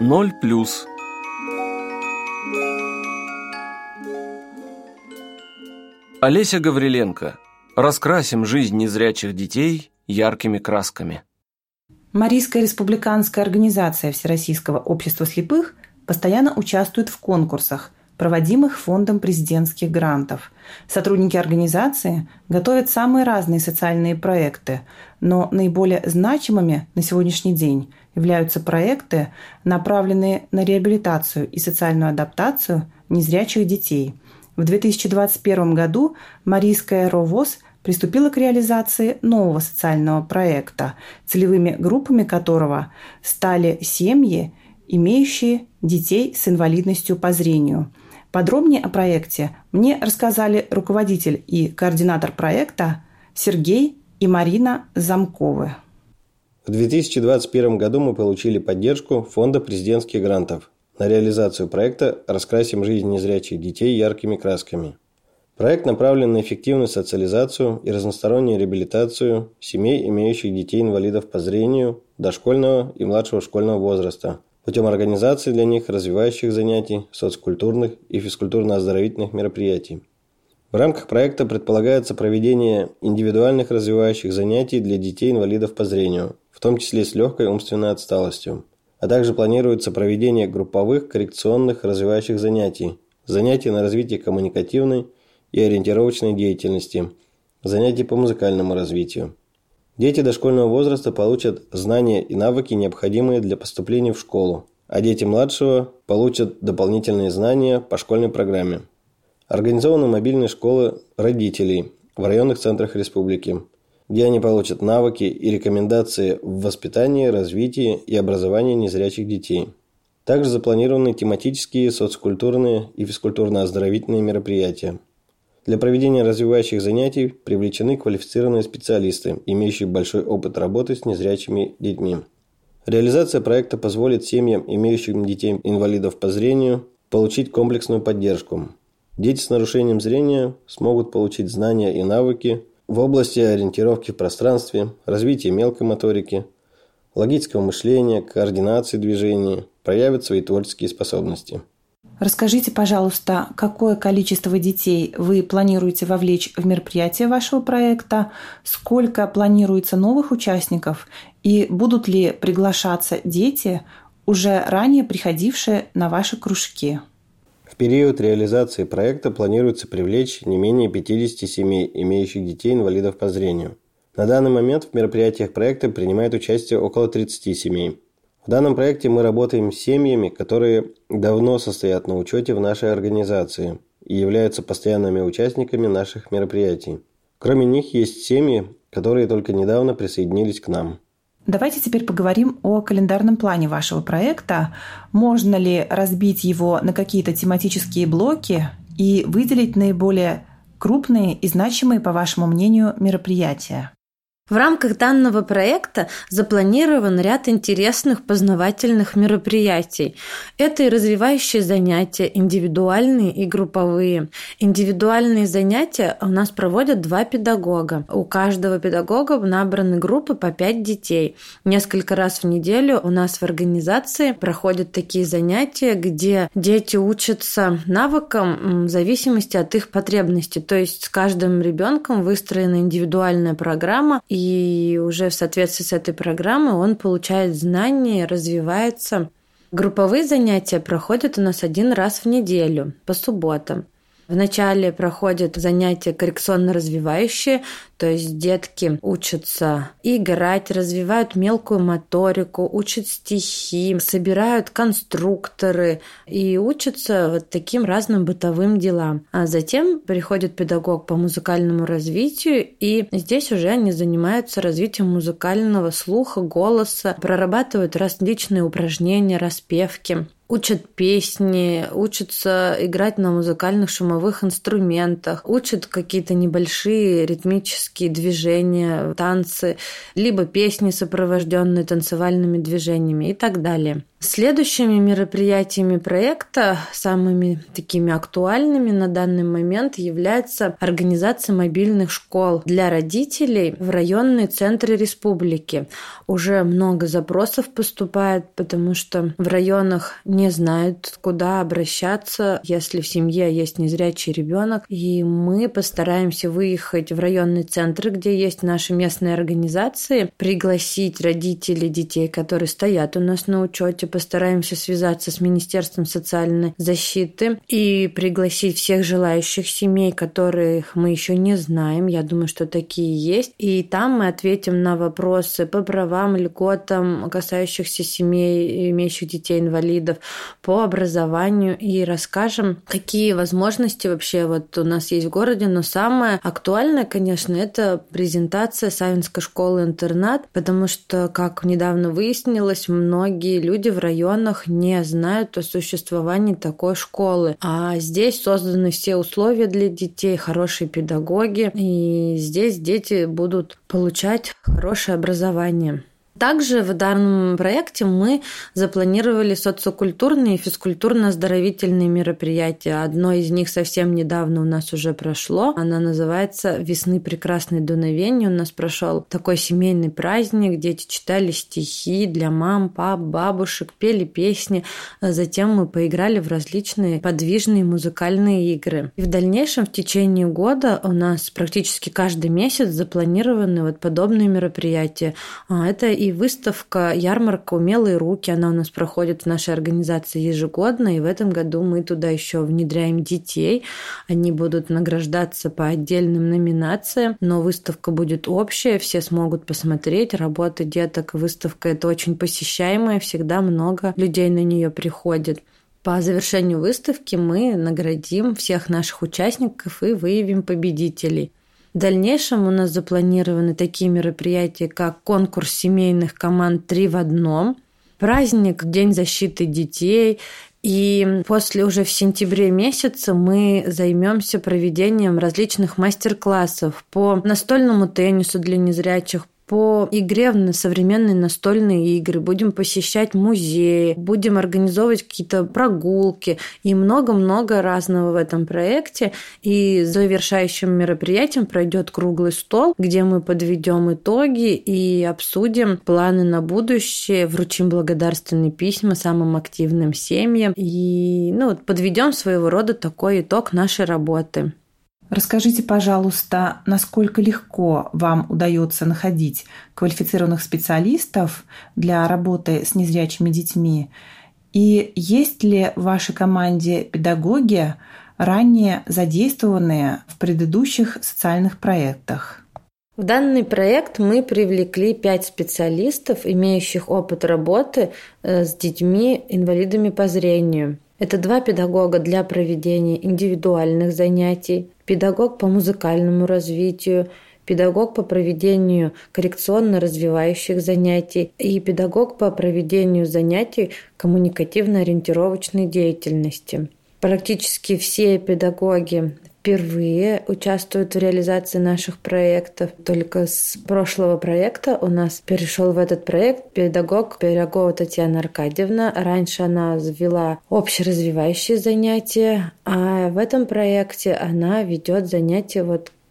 0+. Олеся Гавриленко. Раскрасим жизнь незрячих детей яркими красками. Марийская республиканская организация Всероссийского общества слепых постоянно участвует в конкурсах, проводимых Фондом президентских грантов. Сотрудники организации готовят самые разные социальные проекты, но наиболее значимыми на сегодняшний день являются проекты, направленные на реабилитацию и социальную адаптацию незрячих детей. В 2021 году Марийская РОВОЗ приступила к реализации нового социального проекта, целевыми группами которого стали семьи, имеющие детей с инвалидностью по зрению. Подробнее о проекте мне рассказали руководитель и координатор проекта Сергей и Марина Замковы. В 2021 году мы получили поддержку Фонда президентских грантов на реализацию проекта «Раскрасим жизнь незрячих детей яркими красками». Проект направлен на эффективную социализацию и разностороннюю реабилитацию семей, имеющих детей-инвалидов по зрению дошкольного и младшего школьного возраста, путем организации для них развивающих занятий, соцкультурных и физкультурно-оздоровительных мероприятий. В рамках проекта предполагается проведение индивидуальных развивающих занятий для детей-инвалидов по зрению, в том числе с легкой умственной отсталостью. А также планируется проведение групповых коррекционных развивающих занятий, занятий на развитие коммуникативной и ориентировочной деятельности, занятий по музыкальному развитию. Дети дошкольного возраста получат знания и навыки, необходимые для поступления в школу, а дети младшего получат дополнительные знания по школьной программе. Организованы мобильные школы родителей в районных центрах республики, где они получат навыки и рекомендации в воспитании, развитии и образовании незрячих детей. Также запланированы тематические, соцкультурные и физкультурно-оздоровительные мероприятия. Для проведения развивающих занятий привлечены квалифицированные специалисты, имеющие большой опыт работы с незрячими детьми. Реализация проекта позволит семьям, имеющим детей-инвалидов по зрению, получить комплексную поддержку. Дети с нарушением зрения смогут получить знания и навыки в области ориентировки в пространстве, развития мелкой моторики, логического мышления, координации движений, проявят свои творческие способности. Расскажите, пожалуйста, какое количество детей вы планируете вовлечь в мероприятие вашего проекта, сколько планируется новых участников и будут ли приглашаться дети, уже ранее приходившие на ваши кружки? В период реализации проекта планируется привлечь не менее 50 семей, имеющих детей-инвалидов по зрению. На данный момент в мероприятиях проекта принимает участие около 30 семей. В данном проекте мы работаем с семьями, которые давно состоят на учете в нашей организации и являются постоянными участниками наших мероприятий. Кроме них есть семьи, которые только недавно присоединились к нам. Давайте теперь поговорим о календарном плане вашего проекта. Можно ли разбить его на какие-то тематические блоки и выделить наиболее крупные и значимые, по вашему мнению, мероприятия? В рамках данного проекта запланирован ряд интересных познавательных мероприятий. Это и развивающие занятия, индивидуальные и групповые. Индивидуальные занятия у нас проводят 2 педагога. У каждого педагога набраны группы по 5 детей. Несколько раз в неделю у нас в организации проходят такие занятия, где дети учатся навыкам в зависимости от их потребностей. То есть с каждым ребенком выстроена индивидуальная программа, и уже в соответствии с этой программой он получает знания, развивается. Групповые занятия проходят у нас 1 раз в неделю, по субботам. Вначале проходят занятия коррекционно-развивающие, то есть детки учатся играть, развивают мелкую моторику, учат стихи, собирают конструкторы и учатся вот таким разным бытовым делам. А затем приходит педагог по музыкальному развитию, и здесь уже они занимаются развитием музыкального слуха, голоса, прорабатывают различные упражнения, распевки. Учат песни, учатся играть на музыкальных шумовых инструментах, учат какие-то небольшие ритмические движения, танцы, либо песни, сопровожденные танцевальными движениями и так далее. Следующими мероприятиями проекта, самыми такими актуальными на данный момент, является организация мобильных школ для родителей в районные центры республики. Уже много запросов поступает, потому что в районах не знают, куда обращаться, если в семье есть незрячий ребенок. И мы постараемся выехать в районные центры, где есть наши местные организации, пригласить родителей детей, которые стоят у нас на учете, постараемся связаться с Министерством социальной защиты и пригласить всех желающих семей, которых мы еще не знаем. Я думаю, что такие есть. И там мы ответим на вопросы по правам, льготам, касающихся семей, имеющих детей-инвалидов, по образованию и расскажем, какие возможности вообще вот у нас есть в городе. Но самое актуальное, конечно, это презентация Савинской школы-интернат, потому что, как недавно выяснилось, многие люди в районах не знают о существовании такой школы. А здесь созданы все условия для детей, хорошие педагоги, и здесь дети будут получать хорошее образование. Также в данном проекте мы запланировали социокультурные и физкультурно-оздоровительные мероприятия. Одно из них совсем недавно у нас уже прошло. Оно называется «Весны прекрасные дуновения». У нас прошел такой семейный праздник. Дети читали стихи для мам, пап, бабушек, пели песни. Затем мы поиграли в различные подвижные музыкальные игры. И в дальнейшем, в течение года, у нас практически каждый месяц запланированы вот подобные мероприятия. Это и выставка, ярмарка «Умелые руки». Она у нас проходит в нашей организации ежегодно, и в этом году мы туда еще внедряем детей. Они будут награждаться по отдельным номинациям, но выставка будет общая, все смогут посмотреть работы деток. Выставка эта очень посещаемая, всегда много людей на нее приходит. По завершению выставки мы наградим всех наших участников и выявим победителей. В дальнейшем у нас запланированы такие мероприятия, как конкурс семейных команд 3 в 1, праздник День защиты детей. И после уже в сентябре месяце мы займемся проведением различных мастер-классов по настольному теннису для незрячих, по игре в современные настольные игры, будем посещать музеи, будем организовывать какие-то прогулки и много-много разного в этом проекте. И завершающим мероприятием пройдет круглый стол, где мы подведем итоги и обсудим планы на будущее, вручим благодарственные письма самым активным семьям и подведем своего рода такой итог нашей работы. Расскажите, пожалуйста, насколько легко вам удается находить квалифицированных специалистов для работы с незрячими детьми? И есть ли в вашей команде педагоги, ранее задействованные в предыдущих социальных проектах? В данный проект мы привлекли 5 специалистов, имеющих опыт работы с детьми-инвалидами по зрению. Это 2 педагога для проведения индивидуальных занятий, педагог по музыкальному развитию, педагог по проведению коррекционно-развивающих занятий и педагог по проведению занятий коммуникативно-ориентировочной деятельности. Практически все педагоги впервые участвуют в реализации наших проектов. Только с прошлого проекта у нас перешел в этот проект педагог Пирогова Татьяна Аркадьевна. Раньше она вела общеразвивающие занятия, а в этом проекте она ведет занятия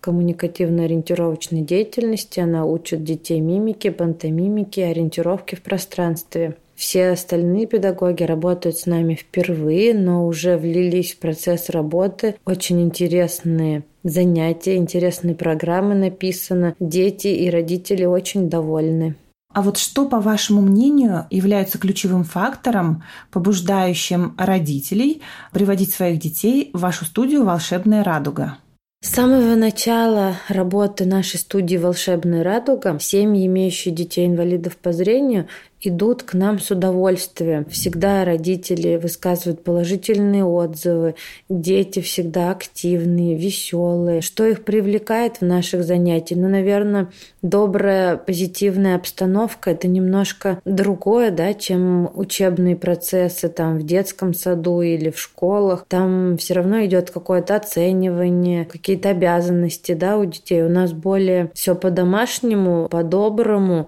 коммуникативно-ориентировочной деятельности. Она учит детей мимики, пантомимики, ориентировки в пространстве. Все остальные педагоги работают с нами впервые, но уже влились в процесс работы. Очень интересные занятия, интересные программы написаны. Дети и родители очень довольны. А вот что, по вашему мнению, является ключевым фактором, побуждающим родителей приводить своих детей в вашу студию «Волшебная радуга»? С самого начала работы нашей студии «Волшебная радуга» семьи, имеющие детей-инвалидов по зрению, идут к нам с удовольствием. Всегда родители высказывают положительные отзывы, дети всегда активные, веселые. Что их привлекает в наших занятиях? Наверное, добрая, позитивная обстановка – это немножко другое, чем учебные процессы в детском саду или в школах. Там все равно идет какое-то оценивание, какие-то обязанности у детей. У нас более все по-домашнему, по-доброму.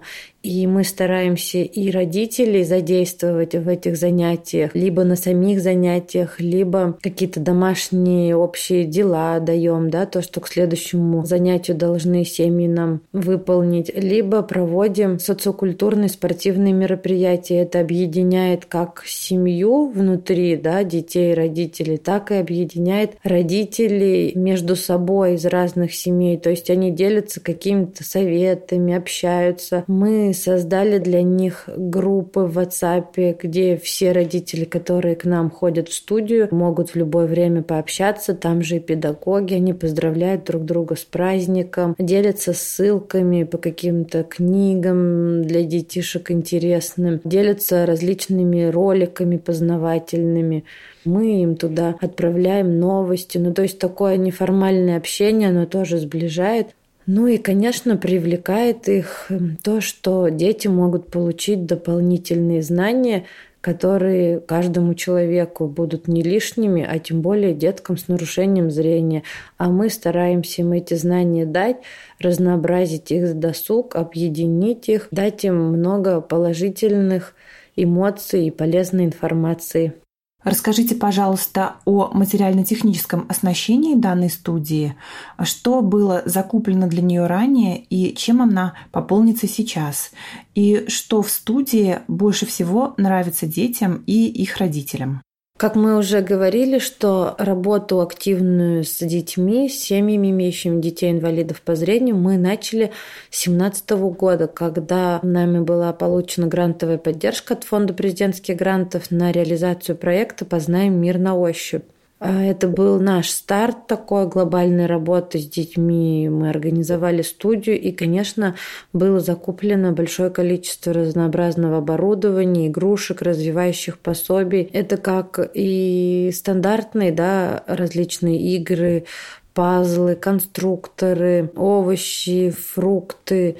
И мы стараемся и родителей задействовать в этих занятиях, либо на самих занятиях, либо какие-то домашние общие дела даем, да, то, что к следующему занятию должны семьи нам выполнить, либо проводим социокультурные спортивные мероприятия. Это объединяет как семью внутри, да, детей и родителей, так и объединяет родителей между собой из разных семей. То есть они делятся какими-то советами, общаются. Мы создали для них группы в WhatsApp, где все родители, которые к нам ходят в студию, могут в любое время пообщаться. Там же и педагоги, они поздравляют друг друга с праздником, делятся ссылками по каким-то книгам для детишек интересным, делятся различными роликами познавательными. Мы им туда отправляем новости. То есть такое неформальное общение, оно тоже сближает. И, конечно, привлекает их то, что дети могут получить дополнительные знания, которые каждому человеку будут не лишними, а тем более деткам с нарушением зрения. А мы стараемся им эти знания дать, разнообразить их досуг, объединить их, дать им много положительных эмоций и полезной информации. Расскажите, пожалуйста, о материально-техническом оснащении данной студии. Что было закуплено для нее ранее и чем она пополнится сейчас? И что в студии больше всего нравится детям и их родителям? Как мы уже говорили, что работу активную с детьми, с семьями, имеющими детей-инвалидов по зрению, мы начали с 2017 года, когда нами была получена грантовая поддержка от Фонда президентских грантов на реализацию проекта «Познаем мир на ощупь». Это был наш старт такой глобальной работы с детьми. Мы организовали студию, и, конечно, было закуплено большое количество разнообразного оборудования, игрушек, развивающих пособий. Это как и стандартные, да, различные игры, пазлы, конструкторы, овощи, фрукты,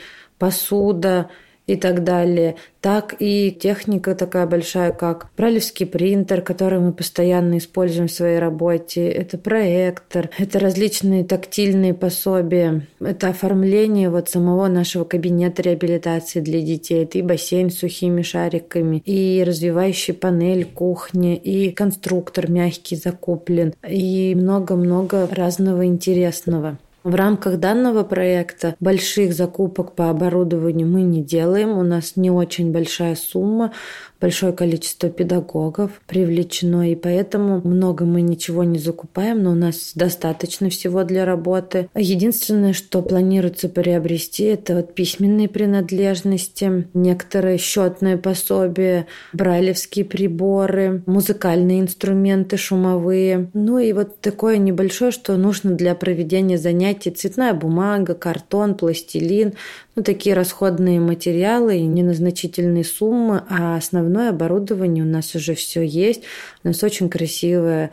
посуда и так далее, так и техника такая большая, как брайлевский принтер, который мы постоянно используем в своей работе, это проектор, это различные тактильные пособия, это оформление самого нашего кабинета реабилитации для детей, это и бассейн с сухими шариками, и развивающая панель, кухня, и конструктор мягкий закуплен, и много-много разного интересного. В рамках данного проекта больших закупок по оборудованию мы не делаем. У нас не очень большая сумма, большое количество педагогов привлечено, и поэтому много мы ничего не закупаем, но у нас достаточно всего для работы. Единственное, что планируется приобрести, это письменные принадлежности, некоторые счетные пособия, брайлевские приборы, музыкальные инструменты шумовые. И такое небольшое, что нужно для проведения занятий: цветная бумага, картон, пластилин, такие расходные материалы, незначительные суммы, а основное оборудование у нас уже все есть. У нас очень красивая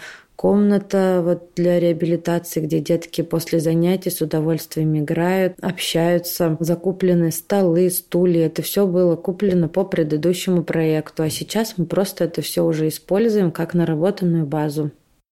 комната для реабилитации, где детки после занятий с удовольствием играют, общаются, закуплены столы, стулья. Это все было куплено по предыдущему проекту, а сейчас мы просто это все уже используем как наработанную базу.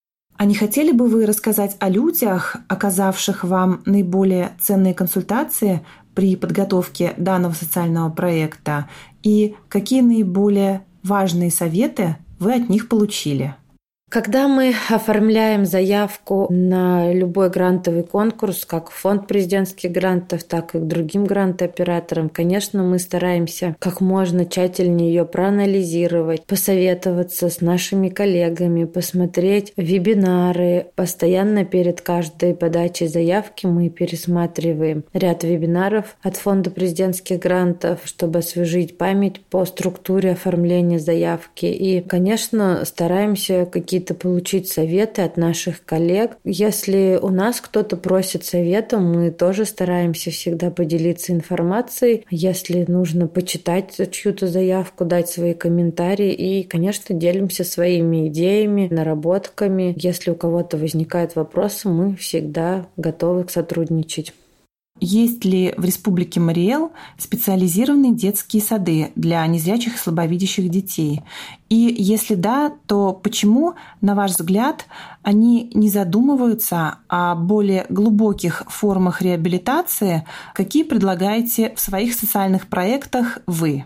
А не хотели бы вы рассказать о людях, оказавших вам наиболее ценные консультации при подготовке данного социального проекта, и какие наиболее важные советы вы от них получили? Когда мы оформляем заявку на любой грантовый конкурс, как фонд президентских грантов, так и к другим грантооператорам, конечно, мы стараемся как можно тщательнее ее проанализировать, посоветоваться с нашими коллегами, посмотреть вебинары. Постоянно перед каждой подачей заявки мы пересматриваем ряд вебинаров от фонда президентских грантов, чтобы освежить память по структуре оформления заявки. И, конечно, стараемся какие-то получить советы от наших коллег. Если у нас кто-то просит совета, мы тоже стараемся всегда поделиться информацией. Если нужно почитать чью-то заявку, дать свои комментарии, и, конечно, делимся своими идеями, наработками. Если у кого-то возникают вопросы, мы всегда готовы сотрудничать. есть ли в Республике Мариэл специализированные детские сады для незрячих и слабовидящих детей? И если да, то почему, на ваш взгляд, они не задумываются о более глубоких формах реабилитации, какие предлагаете в своих социальных проектах вы?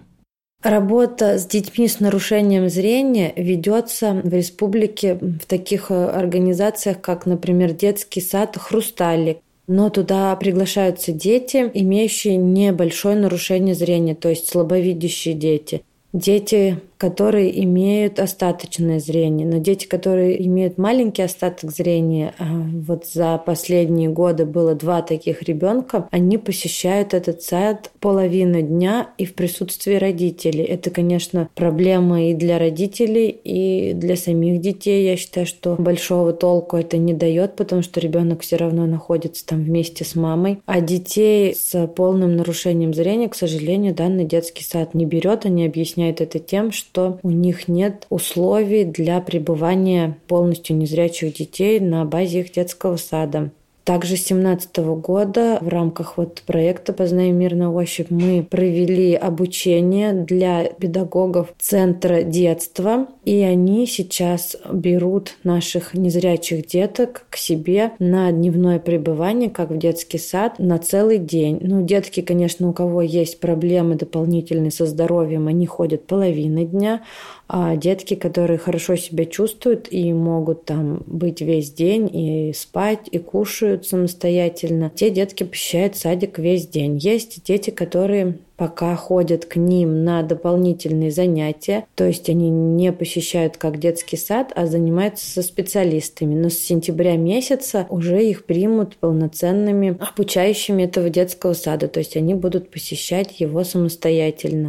Работа с детьми с нарушением зрения ведется в республике в таких организациях, как, например, детский сад «Хрусталик». Но туда приглашаются дети, имеющие небольшое нарушение зрения, то есть слабовидящие дети. Дети, которые имеют остаточное зрение. Но дети, которые имеют маленький остаток зрения, вот за последние годы было 2 таких ребенка, они посещают этот сад половину дня и в присутствии родителей. Это, конечно, проблема и для родителей, и для самих детей. Я считаю, что большого толку это не дает, потому что ребенок все равно находится там вместе с мамой. А детей с полным нарушением зрения, к сожалению, данный детский сад не берет. Они объясняют это тем, что у них нет условий для пребывания полностью незрячих детей на базе их детского сада. Также с 2017 года в рамках проекта «Познаем мир на ощупь» мы провели обучение для педагогов Центра детства, и они сейчас берут наших незрячих деток к себе на дневное пребывание, как в детский сад, на целый день. Детки, конечно, у кого есть проблемы дополнительные со здоровьем, они ходят половину дня, а детки, которые хорошо себя чувствуют и могут там быть весь день и спать, и кушают самостоятельно, те детки посещают садик весь день. Есть дети, которые пока ходят к ним на дополнительные занятия, то есть они не посещают как детский сад, а занимаются со специалистами. Но с сентября месяца уже их примут полноценными обучающими этого детского сада, то есть они будут посещать его самостоятельно.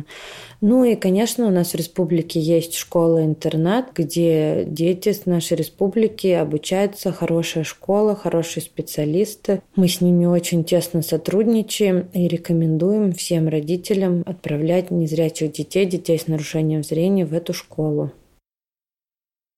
И, конечно, у нас в республике есть школа-интернат, где дети с нашей республики обучаются, хорошая школа, хорошие специалисты. Мы с ними очень тесно сотрудничаем и рекомендуем всем родителям отправлять незрячих детей с нарушением зрения в эту школу.